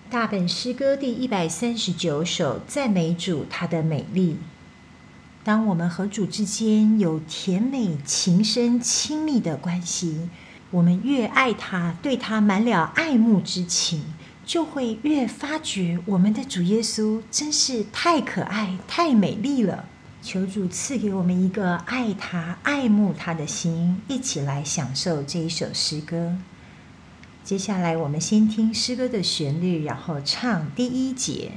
大本诗歌第139首，赞美主他的美丽。当我们和主之间有甜美、情深、亲密的关系，我们越爱他，对他满了爱慕之情，就会越发觉我们的主耶稣真是太可爱、太美丽了。求主赐给我们一个爱他、爱慕他的心，一起来享受这一首诗歌。接下来我们先听诗歌的旋律，然后唱第1节。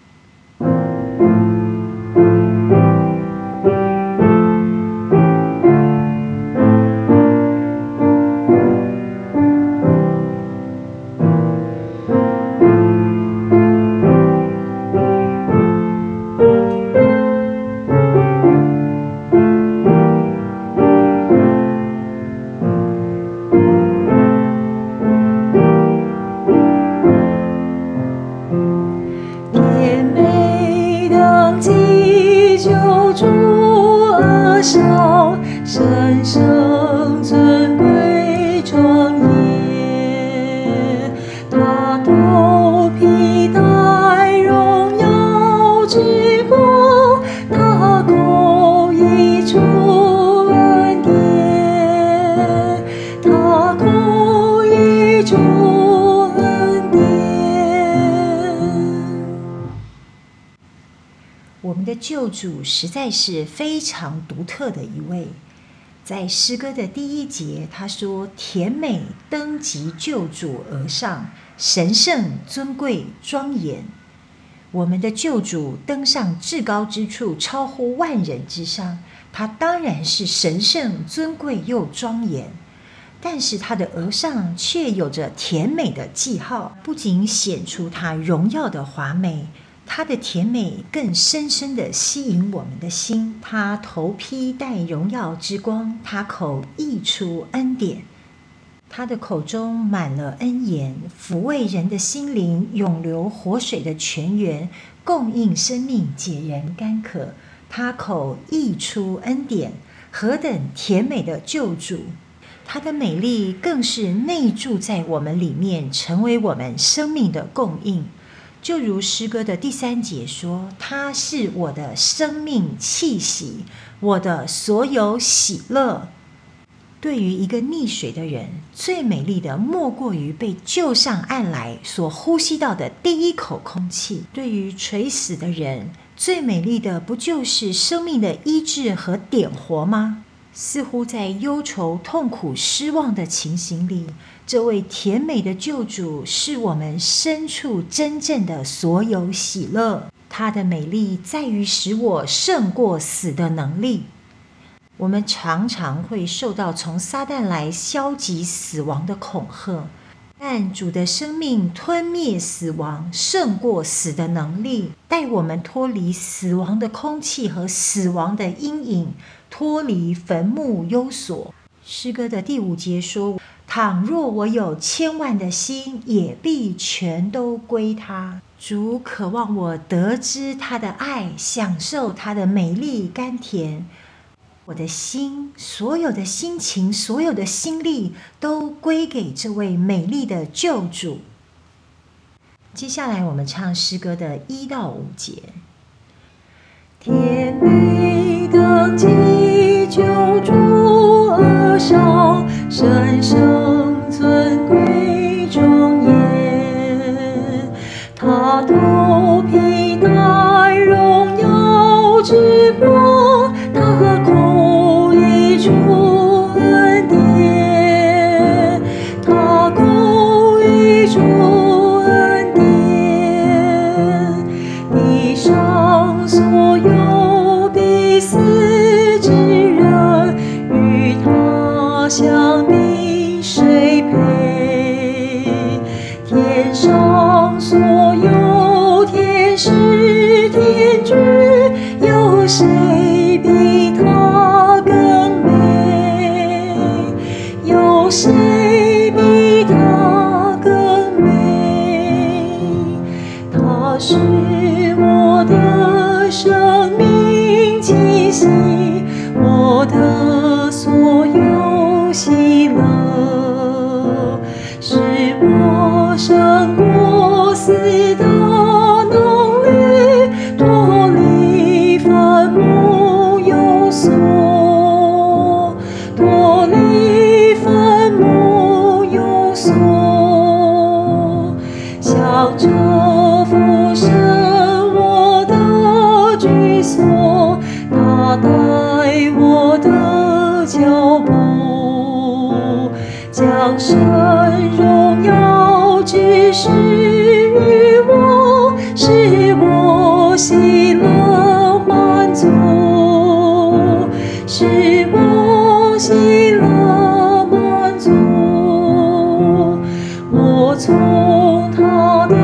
神圣尊贵庄严，他头披戴荣耀之光，他口溢出恩典，他口溢出恩典。 我们的救主实在是非常独特的一位。在诗歌的第1节，他说：甜美登及救主而上，神圣尊贵庄严。我们的救主登上至高之处，超乎万人之上，他当然是神圣尊贵又庄严，但是他的额上却有着甜美的记号，不仅显出他荣耀的华美，他的甜美更深深地吸引我们的心。他头披戴荣耀之光，他口溢出恩典，他的口中满了恩言，抚慰人的心灵，涌流活水的泉源，供应生命，解人干渴。他口溢出恩典，何等甜美的救主！他的美丽更是内住在我们里面，成为我们生命的供应。就如诗歌的第3节说，他是我的生命气息，我的所有喜乐。对于一个溺水的人，最美丽的莫过于被救上岸来所呼吸到的第一口空气。对于垂死的人，最美丽的不就是生命的医治和点活吗？似乎在忧愁、痛苦、失望的情形里，这位甜美的救主是我们深处真正的所有喜乐。他的美丽在于使我胜过死的能力。我们常常会受到从撒旦来消极死亡的恐吓，但主的生命吞灭死亡，胜过死的能力，带我们脱离死亡的空气和死亡的阴影，脱离坟墓幽锁。诗歌的第5节说，倘若我有1000万的心，也必全都归他。主渴望我得知他的爱，享受他的美丽甘甜。我的心，所有的心情，所有的心力，都归给这位美丽的救主。接下来我们唱诗歌的1到5节。 甜美登及救主而上，神圣尊贵庄严，他头披戴荣耀之光，他口溢出恩典，他口溢出恩典，地上所有必死之人，与他相比谁配？天上所有天使天军，有谁比他更美？有谁比他更美？他是我的生命气息，我的所有喜乐，使我胜过死让这福生我的居所，他带我的脚步，将神荣耀指示于我，使我喜乐满足，使我喜乐满足。我从他的